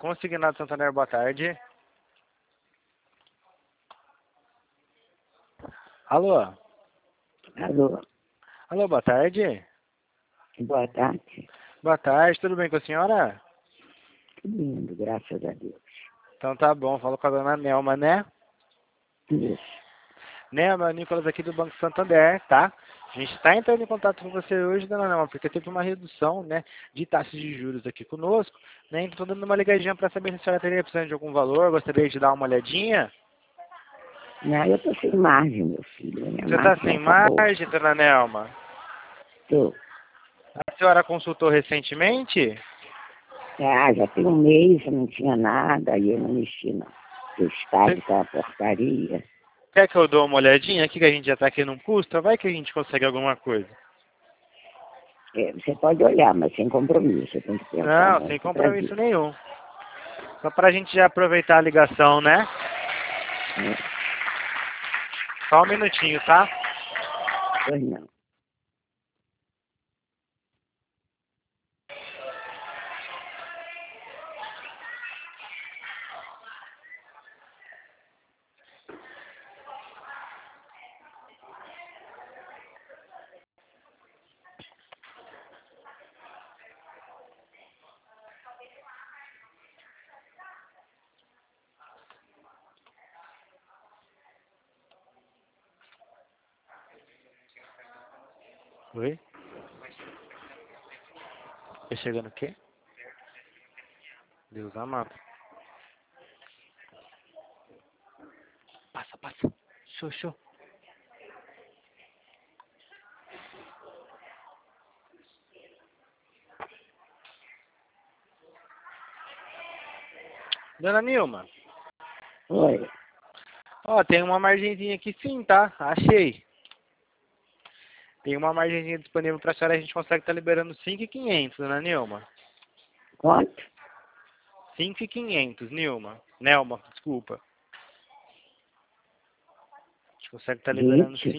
Consignado Santander, boa tarde. Alô? Alô, Alô, boa tarde. boa tarde. Boa tarde, tudo bem com a senhora? Tudo lindo, graças a Deus. Então tá bom, falo com a dona Nelma, né? Isso. Nelma, é o Nicolas aqui do Banco Santander, tá? A gente está entrando em contato com você hoje, dona Nelma, porque teve uma redução, né, de taxas de juros aqui conosco, né? Então tô dando uma ligadinha para saber se a senhora teria precisando de algum valor, gostaria de dar uma olhadinha. Não, eu tô sem margem, meu filho. Minha Você tá margem sem acabou. margem, dona Nelma? Tô. A senhora consultou recentemente? Já tem um mês, eu não tinha nada, aí eu não mexi, não. O Estado tá uma porcaria. Quer que eu dou uma olhadinha aqui que a gente já tá aqui num custo? Vai que a gente consegue alguma coisa. Você pode olhar, mas sem compromisso. Você tem que pensar Não, sem muito pra compromisso ver. nenhum. Só pra gente já aproveitar a ligação, né? É, Só um minutinho, tá? pois não. Oi? Tá chegando o quê? Deus amado. Passa, passa. Show, show. Dona Nilma, Oi. ó, tem uma margenzinha aqui sim, tá? Achei. Tem uma margenzinha disponível pra senhora, a gente consegue estar liberando 5.500, dona Nilma. Quanto? 5.500, Nilma. Nelma, desculpa. A gente consegue estar liberando 20,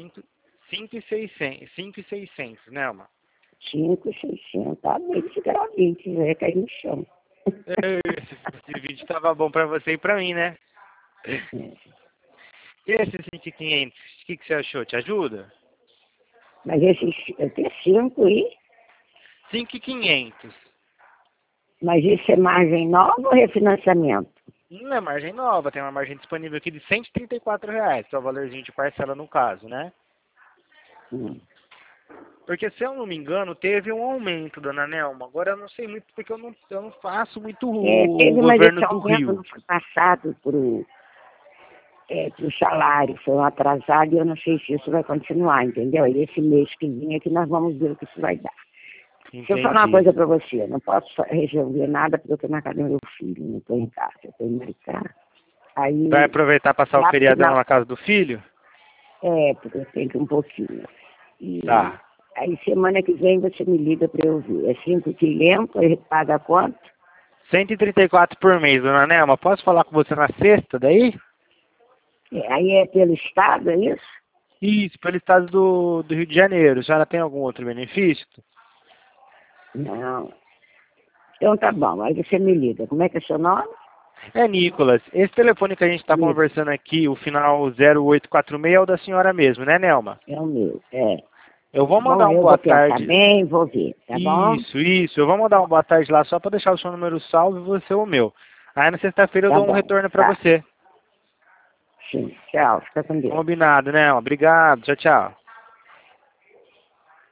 5.600, Nelma. 5, 600. Tá bem, fica lá 20, vai cair no chão. Esse vídeo tava bom pra você e pra mim, né? É. E esse 5.500, o que você achou? Te ajuda? Mas esses, eu tenho 5 aí. 5.500. Mas isso é margem nova ou refinanciamento? Não é margem nova, tem uma margem disponível aqui de R$ 134, que é o valorzinho de parcela no caso, né? Hum. Porque, se eu não me engano, teve um aumento, dona Nelma. Agora eu não sei muito, porque eu não faço muito o Teve, mas governo esse do aumento Rio. não foi passado pro salário, foi um atrasado e eu não sei se isso vai continuar, entendeu? E esse mês que vem é que nós vamos ver o que isso vai dar. Deixa eu falar uma Entendi. coisa para você, eu não posso resolver nada porque eu estou na casa do meu filho, não estou em casa, eu estou em Maricá. Vai Aí, aproveitar passar o lá pro feriadão final, na casa do filho? porque eu tenho que um pouquinho. E Tá. aí semana que vem você me liga para eu ver. É 5 quilômetros, ele paga quanto? 134 por mês, dona Nelma. Posso falar com você na sexta daí? Aí é pelo Estado, é isso? Isso, pelo estado do Rio de Janeiro. A senhora tem algum outro benefício? Não. Então tá bom, aí você me liga. Como é que é seu nome? É, Nicolas. Esse telefone que a gente está Nicolas. conversando aqui, o final 0846, é o da senhora mesmo, né, Nelma? É o meu, é. Eu vou Tá bom? mandar Aí um eu boa vou pensar tarde. bem, vou ver, tá bom? Isso. Eu vou mandar um boa tarde lá só para deixar o seu número salvo e você o meu. Aí na sexta-feira eu Tá dou um bom, retorno para tá. você. Sim, tchau, fica com Deus. Combinado, né? Obrigado. Tchau, tchau.